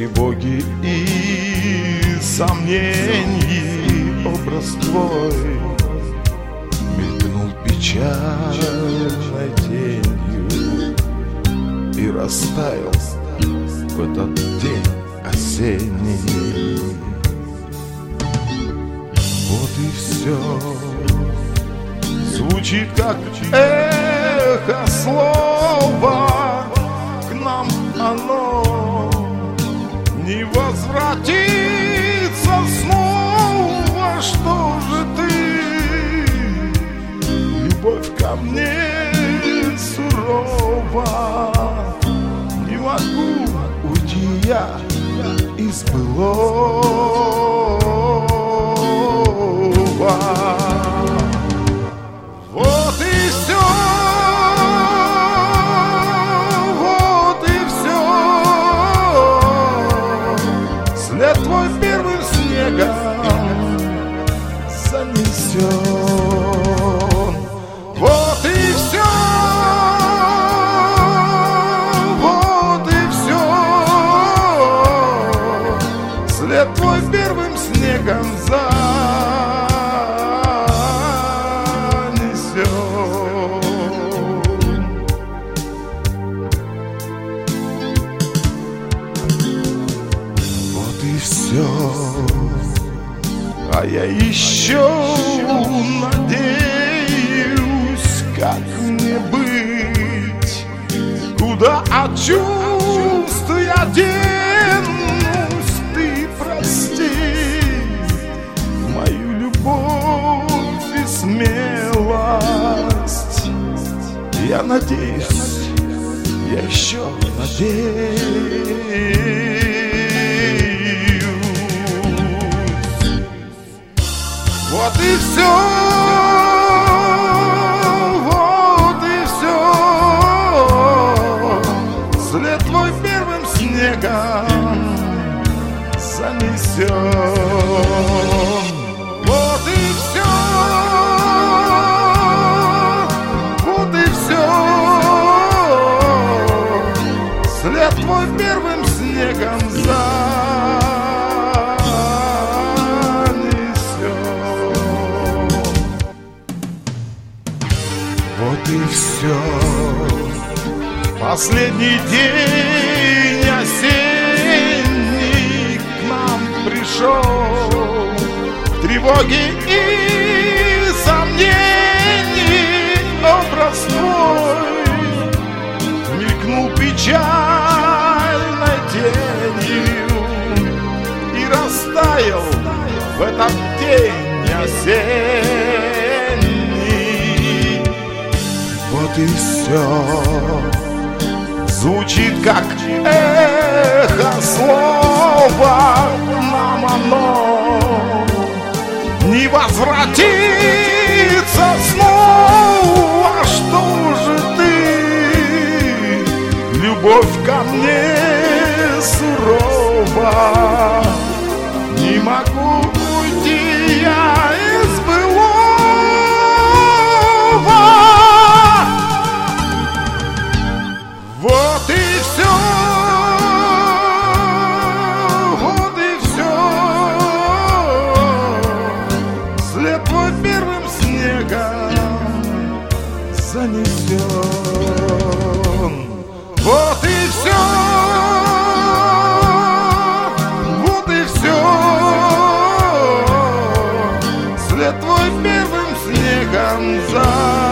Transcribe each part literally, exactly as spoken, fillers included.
тревоги и сомнений образ твой мелькнул печальной тенью и растаял в этот день осенний. Вот и все звучит как эхо слова, к нам оно не возвратится снова. Что же ты, любовь ко мне сурова? Не могу уйти я из былого. Вот и все, вот и все. След твой первым снегом занесен. Вот и все, вот и все. След твой первым снегом занесен. Вот и все. А я еще надеюсь, как мне быть, куда от чувств я денусь. Ты прости мою любовь и смелость. Я надеюсь, я еще надеюсь. Вот и все, вот и все. След твой первым снегом занесен. Вот и все, вот и все. След твой первым снегом занесен. Вот и все. Последний день осенний к нам пришел. Тревоги и сомнений образ твой мелькнул печальной тенью и растаял в этот день осенний. Вот и все звучит как эхо слова, нам оно не возвратится снова. Что же ты, любовь ко мне сурова? Не могу уйти я из былого. Вот и все, вот и все. След твой первым снегом занесен. Вот и все, вот и все. След твой первым снегом занесен.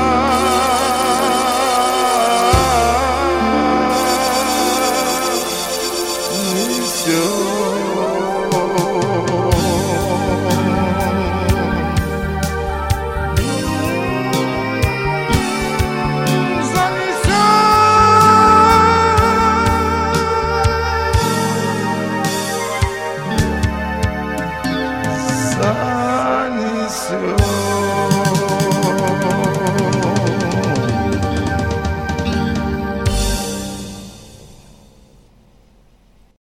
Занесен.